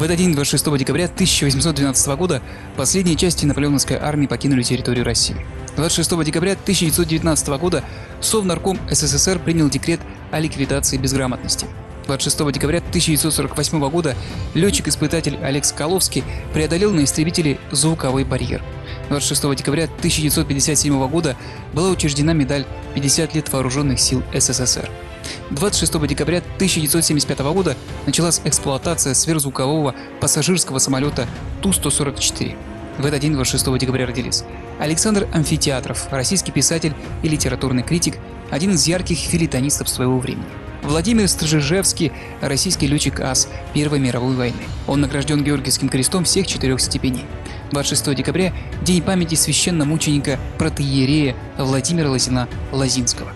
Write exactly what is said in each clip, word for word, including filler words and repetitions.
этот день, двадцать шестого декабря тысяча восемьсот двенадцатого года, последние части наполеоновской армии покинули территорию России. двадцать шестого декабря тысяча девятьсот девятнадцатого года Совнарком СССР принял декрет о ликвидации безграмотности. двадцать шестого декабря тысяча девятьсот сорок восьмого года летчик-испытатель Олег Соколовский преодолел на истребителе звуковой барьер. двадцать шестого декабря тысяча девятьсот пятьдесят седьмого года была учреждена медаль «пятьдесят лет вооруженных сил СССР». двадцать шестого декабря тысяча девятьсот семьдесят пятого года началась эксплуатация сверхзвукового пассажирского самолета Ту сто сорок четыре. В этот день, двадцать шестого декабря, родились Александр Амфитеатров, российский писатель и литературный критик, один из ярких фельетонистов своего времени. Владимир Стржижевский, российский летчик-ас Первой мировой войны. Он награжден Георгиевским крестом всех четырех степеней. двадцать шестого декабря – день памяти священномученика протоиерея Владимира Лозина Лозинского.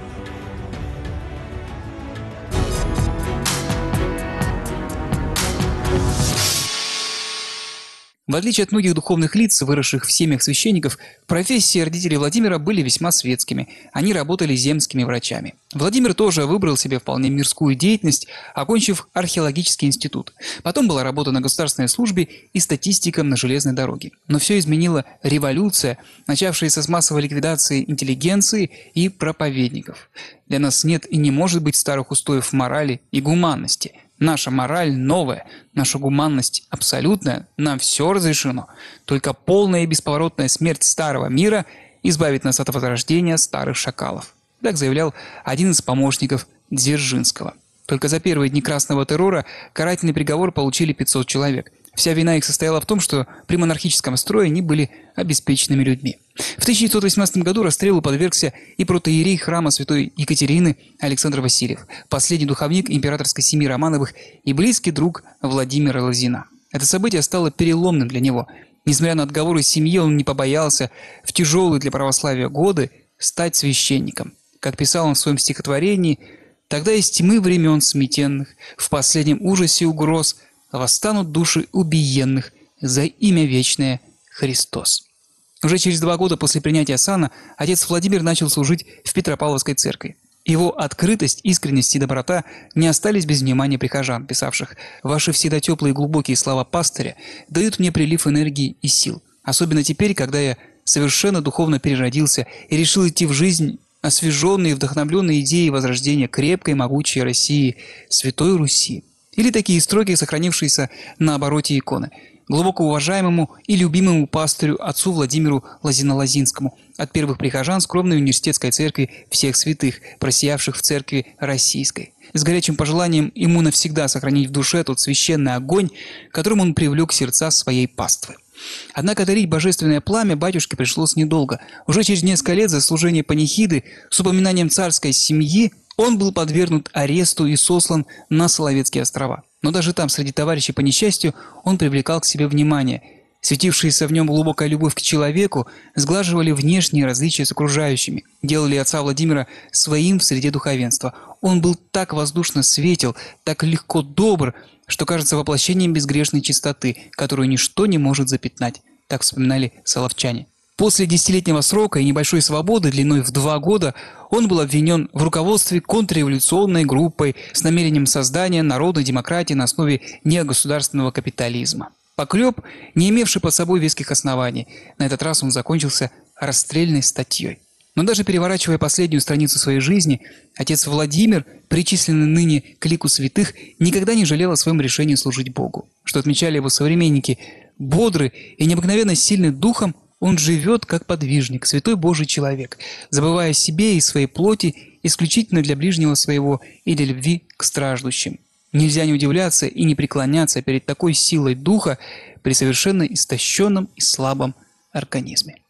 В отличие от многих духовных лиц, выросших в семьях священников, профессии родителей Владимира были весьма светскими. Они работали земскими врачами. Владимир тоже выбрал себе вполне мирскую деятельность, окончив археологический институт. Потом была работа на государственной службе и статистиком на железной дороге. Но все изменила революция, начавшаяся с массовой ликвидации интеллигенции и проповедников. Для нас нет и не может быть старых устоев морали и гуманности. Наша мораль новая, наша гуманность абсолютная, нам все разрешено. Только полная и бесповоротная смерть старого мира избавит нас от возрождения старых шакалов. Так заявлял один из помощников Дзержинского. Только за первые дни красного террора карательный приговор получили пятьсот человек. Вся вина их состояла в том, что при монархическом строе они были обеспеченными людьми. В тысяча девятьсот восемнадцатом году расстрелу подвергся и протоиерей храма святой Екатерины Александр Васильев, последний духовник императорской семьи Романовых и близкий друг Владимира Лозина. Это событие стало переломным для него. Несмотря на отговоры семьи, он не побоялся в тяжелые для православия годы стать священником. Как писал он в своем стихотворении: «Тогда из тьмы времен сметенных, в последнем ужасе угроз, восстанут души убиенных за имя вечное Христос». Уже через два года после принятия сана отец Владимир начал служить в Петропавловской церкви. Его открытость, искренность и доброта не остались без внимания прихожан, писавших: «Ваши всегда теплые и глубокие слова пастыря дают мне прилив энергии и сил. Особенно теперь, когда я совершенно духовно переродился и решил идти в жизнь, освеженный и вдохновленный идеей возрождения крепкой, могучей России, Святой Руси». Или такие строки, сохранившиеся на обороте иконы: «Глубоко уважаемому и любимому пастырю отцу Владимиру Лозино-Лозинскому, от первых прихожан скромной университетской церкви всех святых, просиявших в церкви российской, с горячим пожеланием ему навсегда сохранить в душе тот священный огонь, которым он привлек сердца своей паствы». Однако дарить божественное пламя батюшке пришлось недолго. Уже через несколько лет за служение панихиды с упоминанием царской семьи он был подвергнут аресту и сослан на Соловецкие острова. Но даже там, среди товарищей по несчастью, он привлекал к себе внимание. Светившаяся в нем глубокая любовь к человеку сглаживали внешние различия с окружающими, делали отца Владимира своим в среде духовенства. Он был так воздушно светел, так легко добр, что кажется воплощением безгрешной чистоты, которую ничто не может запятнать. Так вспоминали соловчане. После десятилетнего срока и небольшой свободы длиной в два года он был обвинен в руководстве контрреволюционной группой с намерением создания народной демократии на основе негосударственного капитализма. Поклеп, не имевший под собой веских оснований. На этот раз он закончился расстрельной статьей. Но даже переворачивая последнюю страницу своей жизни, отец Владимир, причисленный ныне к лику святых, никогда не жалел о своем решении служить Богу. Что отмечали его современники: бодрый и необыкновенно сильный духом, он живет как подвижник, святой Божий человек, забывая о себе и своей плоти исключительно для ближнего своего и для любви к страждущим. Нельзя не удивляться и не преклоняться перед такой силой духа при совершенно истощенном и слабом организме.